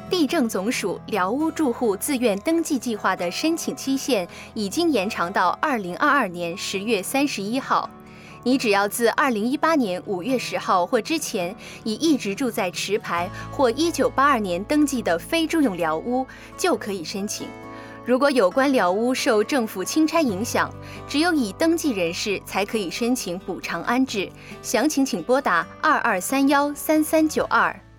地政总署寮屋住户自愿登记计划的申请期限已经延长到2022年10月31号。你只要自2018年5月10号或之前已一直住在持牌或1982年登记的非住用寮屋，就可以申请。如果有关寮屋受政府清拆影响，只有已登记人士才可以申请补偿安置。详情请拨打22313392。